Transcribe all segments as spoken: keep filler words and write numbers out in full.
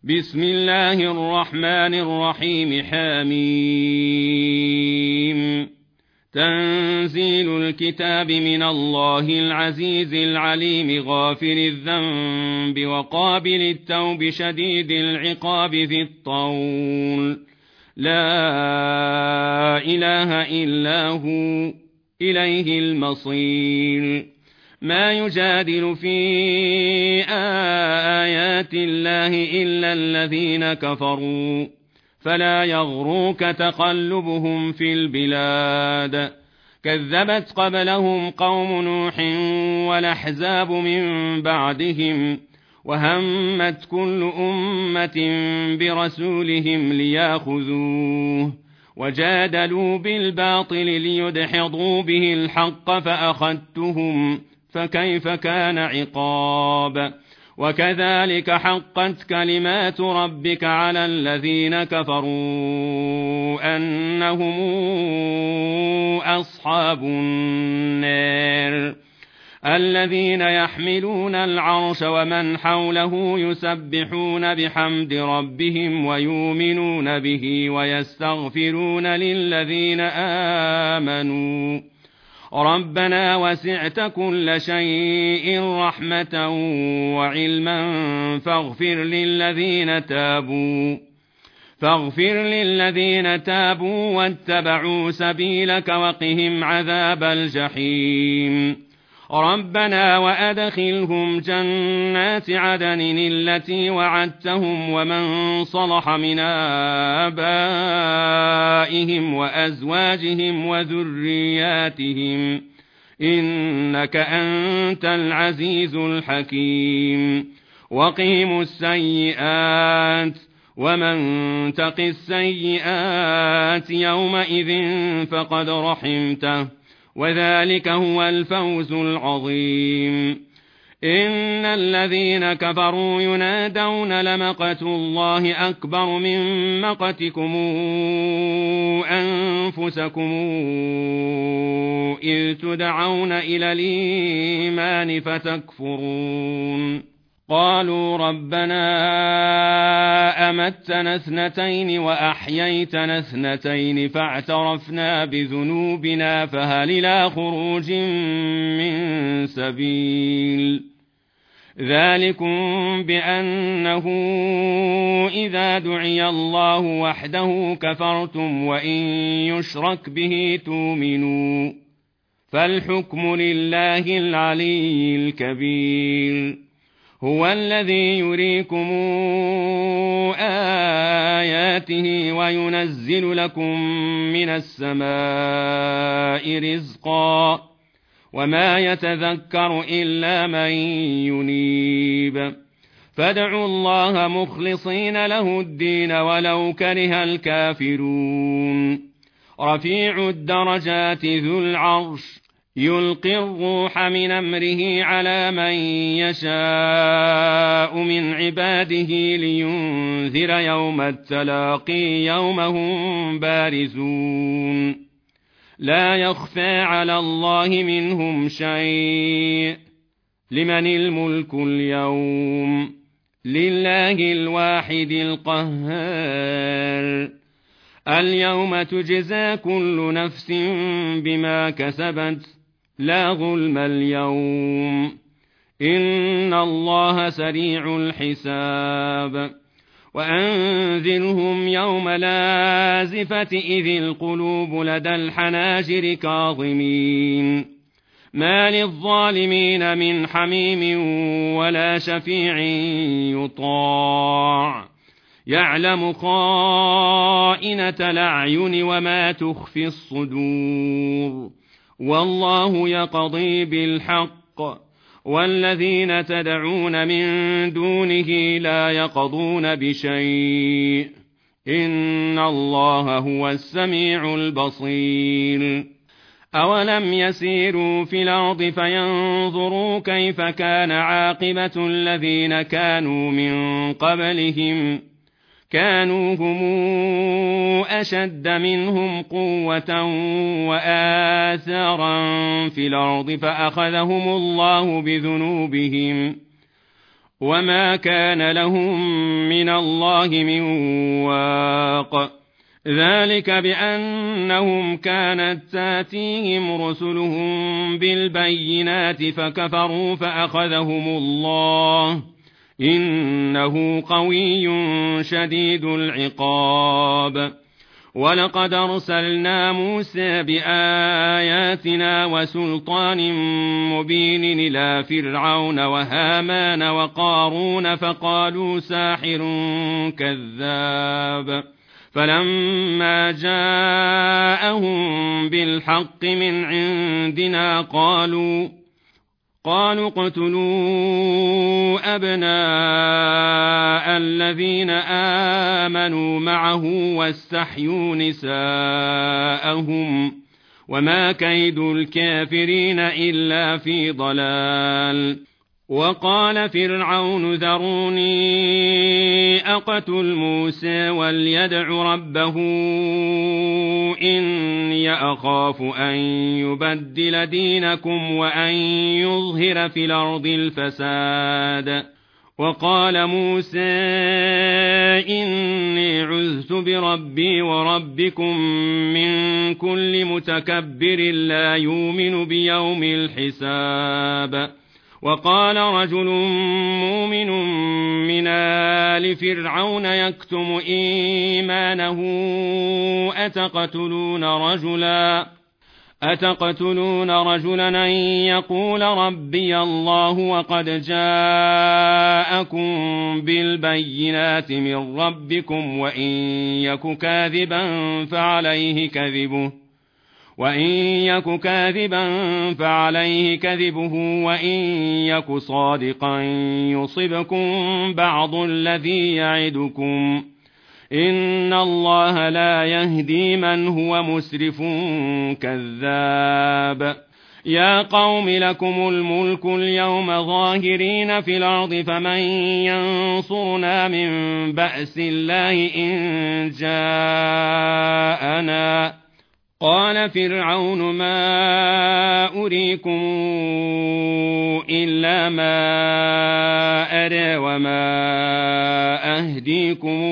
بسم الله الرحمن الرحيم. حميم. تنزيل الكتاب من الله العزيز العليم غافر الذنب وقابل التوب شديد العقاب ذي الطول. لا إله إلا هو إليه المصير. ما يجادل في آيات الله إلا الذين كفروا فلا يغروك تقلبهم في البلاد. كذبت قبلهم قوم نوح والأحزاب من بعدهم وهمت كل أمة برسولهم ليأخذوه وجادلوا بالباطل ليدحضوا به الحق فأخذتهم فكيف كان عقاب. وكذلك حقت كلمات ربك على الذين كفروا أنهم أصحاب النار الذين يحملون العرش ومن حوله يسبحون بحمد ربهم ويؤمنون به ويستغفرون للذين آمنوا ربنا وسعت كل شيء رحمة وعلما فاغفر للذين تابوا فاغفر للذين تابوا واتبعوا سبيلك وقهم عذاب الجحيم. ربنا وأدخلهم جنات عدن التي وعدتهم ومن صلح من آبائهم وأزواجهم وذرياتهم إنك أنت العزيز الحكيم. وقهم السيئات ومن تق السيئات يومئذ فقد رحمته وذلك هو الفوز العظيم. إن الذين كفروا ينادون لمقت الله أكبر من مقتكم أنفسكم إذ تدعون إلى الإيمان فتكفرون. قالوا ربنا أمتنا اثنتين وأحييتنا اثنتين فاعترفنا بذنوبنا فهل إلى خروج من سبيل. ذلكم بأنه إذا دعي الله وحده كفرتم وإن يشرك به تؤمنوا فالحكم لله العلي الكبير. هو الذي يريكم آياته وينزل لكم من السماء رزقا وما يتذكر إلا من ينيب. فادعوا الله مخلصين له الدين ولو كره الكافرون. رفيع الدرجات ذو العرش يلقي الروح من أمره على من يشاء من عباده لينذر يوم التلاقي يوم هم بارزون لا يخفى على الله منهم شيء. لمن الملك اليوم لله الواحد القهار. اليوم تجزى كل نفس بما كسبت لا ظلم اليوم إن الله سريع الحساب. وأنذرهم يوم لازفة إذ القلوب لدى الحناجر كاظمين ما للظالمين من حميم ولا شفيع يطاع يعلم خائنة الأعين وما تخفي الصدور والله يقضي بالحق والذين تدعون من دونه لا يقضون بشيء إن الله هو السميع البصير. أولم يسيروا في الأرض فينظروا كيف كان عاقبة الذين كانوا من قبلهم كانوا هم أشد منهم قوة وآثارا في الأرض فأخذهم الله بذنوبهم وما كان لهم من الله من واق ذلك بأنهم كانت تاتيهم رسلهم بالبينات فكفروا فأخذهم الله إنه قوي شديد العقاب ولقد أرسلنا موسى بآياتنا وسلطان مبين إلى فرعون وهامان وقارون فقالوا ساحر كذاب فلما جاءهم بالحق من عندنا قالوا قالوا اقتلوا أبناء الذين آمنوا معه واستحيوا نساءهم وما كيد الكافرين إلا في ضلال وقال فرعون ذروني أقتل موسى وليدع ربه إني أخاف أن يبدل دينكم وأن يظهر في الأرض الفساد وقال موسى إني عذت بربي وربكم من كل متكبر لا يؤمن بيوم الحساب وقال رجل مؤمن من آل فرعون يكتم إيمانه أتقتلون رجلا أتقتلون رجلا أن يقول ربي الله وقد جاءكم بالبينات من ربكم وإن يك كاذبا فعليه كذبه وإن يك كاذبا فعليه كذبه وإن يك صادقا يصبكم بعض الذي يعدكم إن الله لا يهدي من هو مسرف كذاب يا قوم لكم الملك اليوم ظاهرين في الأرض فمن ينصرنا من بأس الله إن جاءنا قال فرعون ما أريكم إلا ما أرى وما أهديكم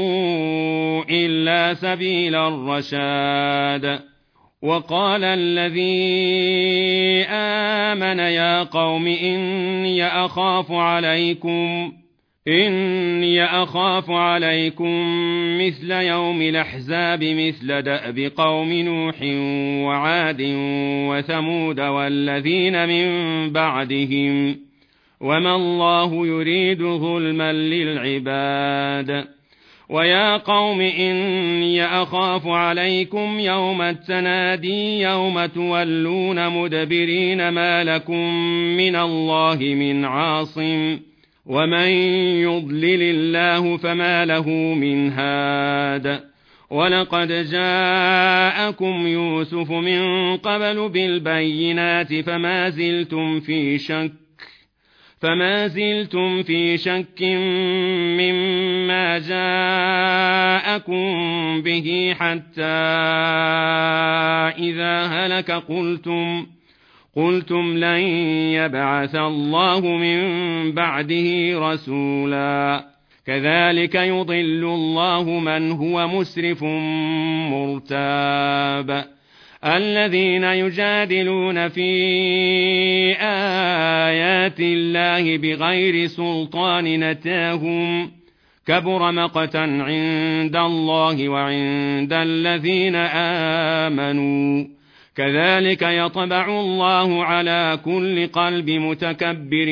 إلا سبيل الرشاد وقال الذي آمن يا قوم إني أخاف عليكم إني أخاف عليكم مثل يوم الأحزاب مثل دأب قوم نوح وعاد وثمود والذين من بعدهم وما الله يريد ظلما للعباد ويا قوم إني أخاف عليكم يوم التنادي يوم تولون مدبرين ما لكم من الله من عاصم ومن يضلل الله فما له من هاد ولقد جاءكم يوسف من قبل بالبينات فما زلتم في شك فما زلتم في شك مما جاءكم به حتى إذا هلك قلتم قلتم لن يبعث الله من بعده رسولا كذلك يضل الله من هو مسرف مرتاب الذين يجادلون في آيات الله بغير سلطان نتاهم كبر مقتا عند الله وعند الذين آمنوا كذلك يطبع الله على كل قلب متكبر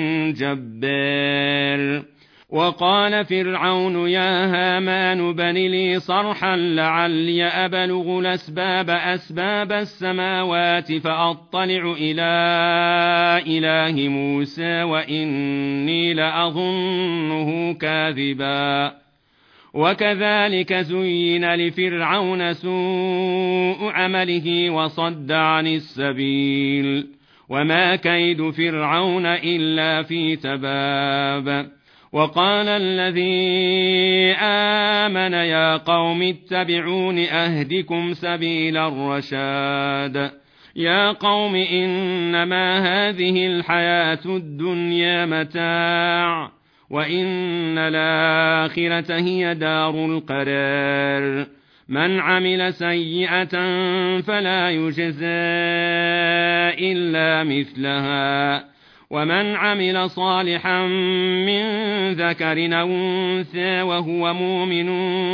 جبار وقال فرعون يا هامان بن لي صرحا لعلي أبلغ الأسباب أسباب السماوات فأطلع إلى إله موسى وإني لأظنه كاذبا وكذلك زين لفرعون سوء عمله وصد عن السبيل وما كيد فرعون إلا في تباب وقال الذي آمن يا قوم اتبعون أهدكم سبيل الرشاد يا قوم إنما هذه الحياة الدنيا متاع وإن الآخرة هي دار القرار من عمل سيئة فلا يجزى إلا مثلها ومن عمل صالحا من ذكر أو أنثى وهو مؤمن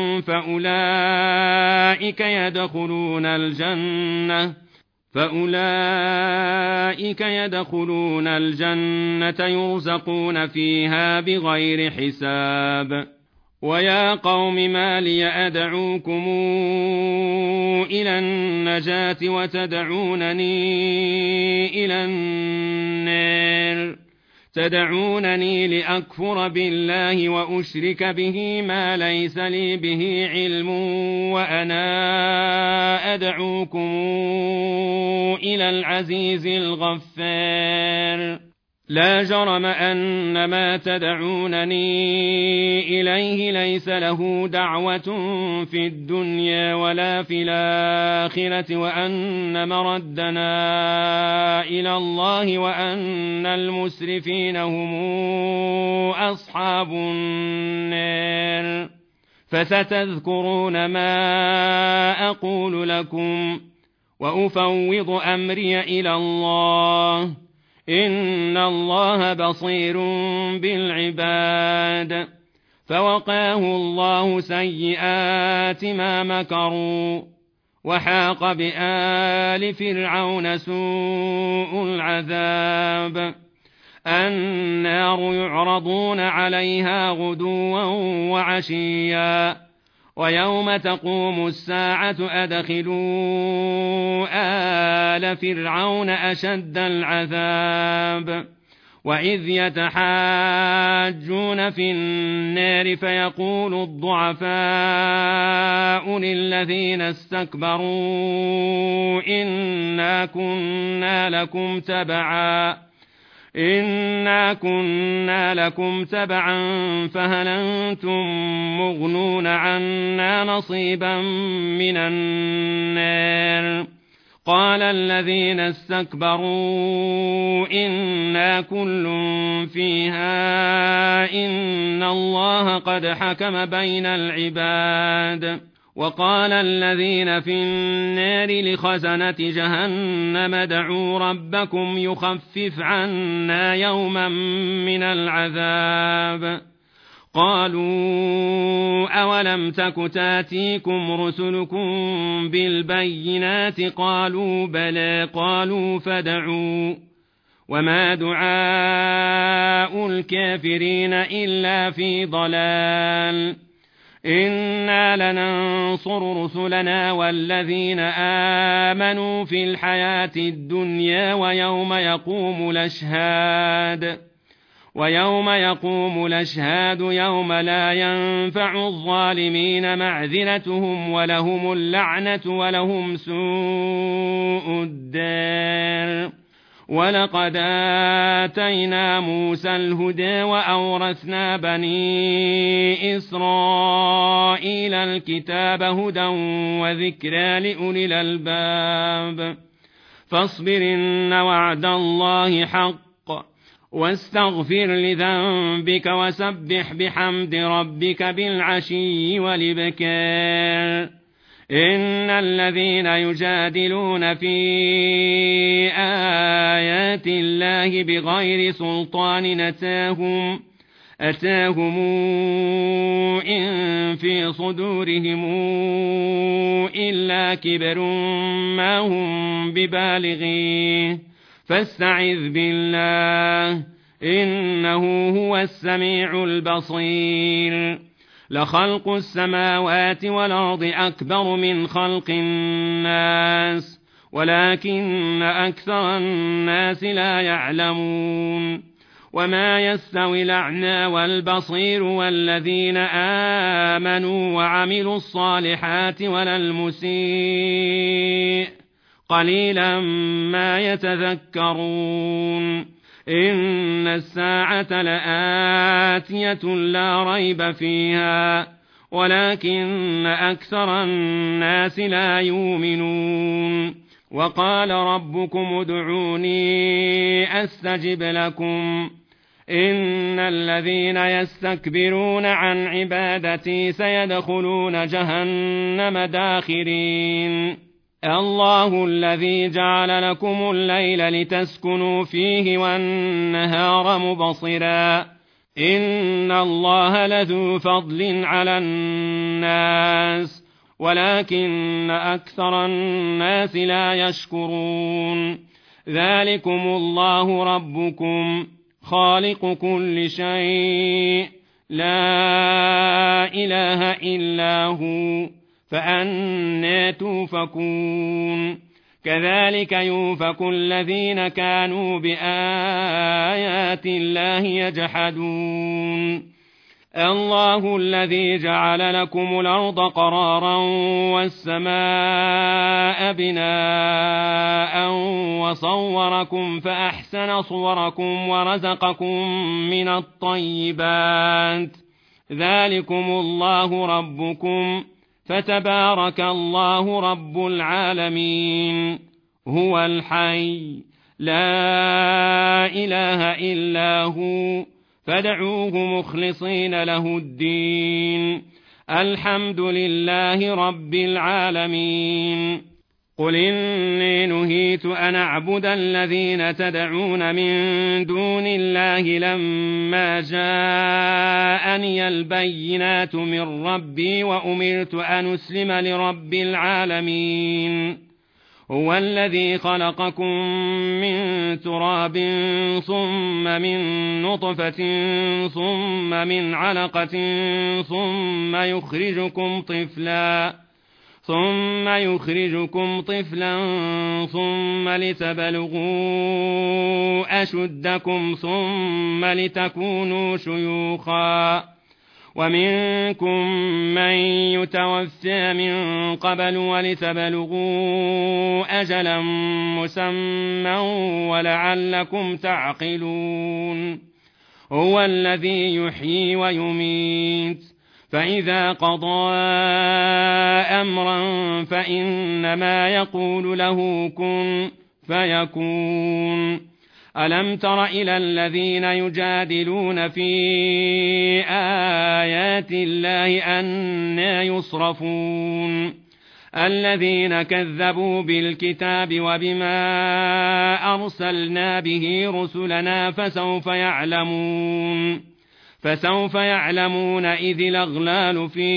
فأولئك يدخلون الجنة فأولئك يدخلون الجنة يرزقون فيها بغير حساب ويا قوم ما لي أدعوكم إلى النجاة وتدعونني إلى النار تدعونني لأكفر بالله وأشرك به ما ليس لي به علم وأنا أدعوكم إلى العزيز الغفار لا جرم أن ما تدعونني إليه ليس له دعوة في الدنيا ولا في الآخرة وأن مردنا إلى الله وأن المسرفين هم أصحاب النار فستذكرون ما أقول لكم وأفوض أمري إلى الله إن الله بصير بالعباد فوقاه الله سيئات ما مكروا وحاق بآل فرعون سوء العذاب النار يعرضون عليها غدوا وعشيا ويوم تقوم الساعة أدخلوا آل فرعون أشد العذاب وإذ يتحاجون في النار فيقول الضعفاء للذين استكبروا إنا كنا لكم تبعا إنا كنا لكم تبعا فهل أنتم مغنون عنا نصيبا من النار قال الذين استكبروا إنا كل فيها إن الله قد حكم بين العباد وقال الذين في النار لخزنة جهنم ادعوا ربكم يخفف عنا يوما من العذاب قالوا أولم تك تاتيكم رسلكم بالبينات قالوا بلى قالوا فادعوا وما دعاء الكافرين إلا في ضلال إنا لننصر رسلنا والذين آمنوا في الحياة الدنيا ويوم يقوم الأشهاد ويوم يقوم الأشهاد يوم لا ينفع الظالمين معذرتهم ولهم اللعنة ولهم سوء الدار ولقد آتينا موسى الهدى وأورثنا بني إسرائيل الكتاب هدى وذكرى لأولي الألباب فاصبر إن وعد الله حق واستغفر لذنبك وسبح بحمد ربك بالعشي والإبكار إن الذين يجادلون في آيات الله بغير سلطان أتاهم أتاهم إن في صدورهم إلا كبر ما هم ببالغيه فاستعذ بالله إنه هو السميع البصير لخلق السماوات والأرض أكبر من خلق الناس ولكن أكثر الناس لا يعلمون وما يستوي الأعمى والبصير والذين آمنوا وعملوا الصالحات ولا المسيء قليلا ما يتذكرون إن الساعة لآتية لا ريب فيها ولكن أكثر الناس لا يؤمنون وقال ربكم ادعوني أستجب لكم إن الذين يستكبرون عن عبادتي سيدخلون جهنم داخرين الله الذي جعل لكم الليل لتسكنوا فيه والنهار مبصرا إن الله لذو فضل على الناس ولكن أكثر الناس لا يشكرون ذلكم الله ربكم خالق كل شيء لا إله إلا هو فأنى توفكون كذلك يوفك الذين كانوا بآيات الله يجحدون الله الذي جعل لكم الأرض قرارا والسماء بناء وصوركم فأحسن صوركم ورزقكم من الطيبات ذلكم الله ربكم فتبارك الله رب العالمين هو الحي لا إله إلا هو فادعوه مخلصين له الدين الحمد لله رب العالمين قل إني نهيت أن أعبد الذين تدعون من دون الله لما جاءني البينات من ربي وأمرت أن أسلم لرب العالمين هو الذي خلقكم من تراب ثم من نطفة ثم من علقة ثم يخرجكم طفلا ثم يخرجكم طفلا ثم لتبلغوا أشدكم ثم لتكونوا شيوخا ومنكم من يتوفى من قبل ولتبلغوا أجلا مسمى ولعلكم تعقلون هو الذي يحيي ويميت فإذا قضى أمرا فإنما يقول له كن فيكون ألم تر إلى الذين يجادلون في آيات الله أنى يصرفون الذين كذبوا بالكتاب وبما أرسلنا به رسلنا فسوف يعلمون فسوف يعلمون إذ الأغلال في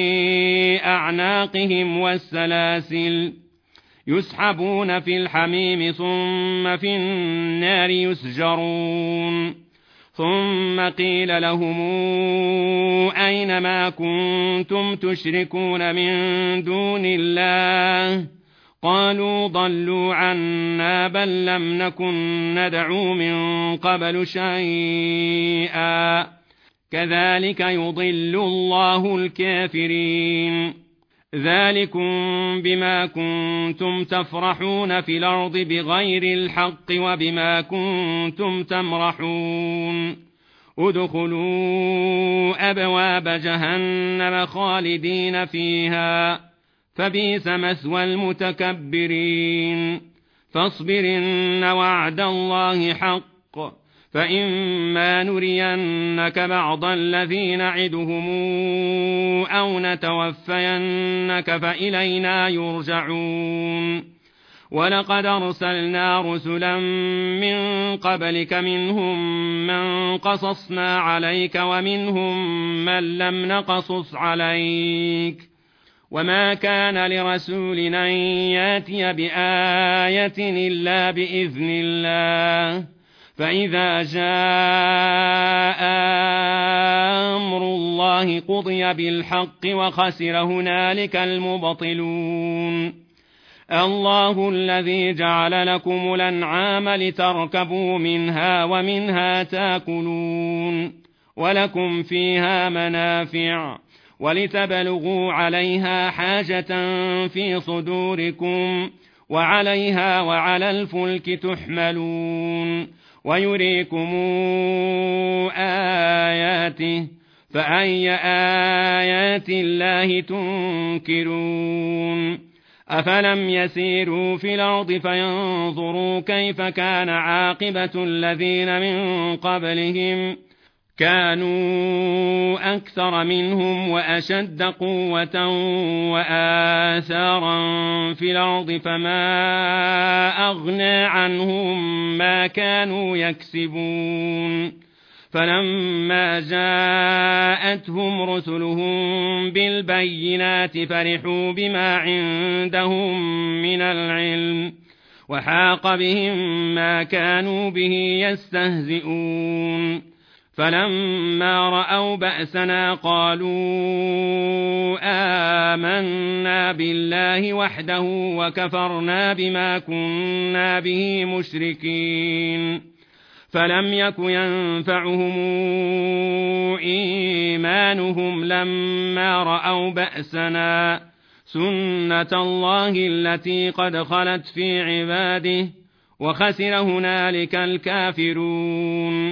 أعناقهم والسلاسل يسحبون في الحميم ثم في النار يسجرون ثم قيل لهم أين ما كنتم تشركون من دون الله قالوا ضلوا عنا بل لم نكن ندعو من قبل شيئا كذلك يضل الله الكافرين ذلكم بما كنتم تفرحون في الأرض بغير الحق وبما كنتم تمرحون ادخلوا أبواب جهنم خالدين فيها فبئس مثوى المتكبرين فاصبر إن وعد الله حق فإما نرينك بعض الذي نعدهم أو نتوفينك فإلينا يرجعون ولقد أرسلنا رسلا من قبلك منهم من قصصنا عليك ومنهم من لم نقصص عليك وما كان لرسول أن ياتي بآية إلا بإذن الله فإذا جاء أمر الله قضي بالحق وخسر هنالك المبطلون الله الذي جعل لكم الأنعام لتركبوا منها ومنها تاكلون ولكم فيها منافع ولتبلغوا عليها حاجة في صدوركم وعليها وعلى الفلك تحملون ويريكم آياته فأي آيات الله تنكرون أفلم يسيروا في الأرض فينظروا كيف كان عاقبة الذين من قبلهم كانوا أكثر منهم وأشد قوة وآثارا في الأرض فما أغنى عنهم ما كانوا يكسبون فلما جاءتهم رسلهم بالبينات فرحوا بما عندهم من العلم وحاق بهم ما كانوا به يستهزئون فلما رأوا بأسنا قالوا آمنا بالله وحده وكفرنا بما كنا به مشركين فلم يك ينفعهم إيمانهم لما رأوا بأسنا سنة الله التي قد خلت في عباده وخسر هنالك الكافرون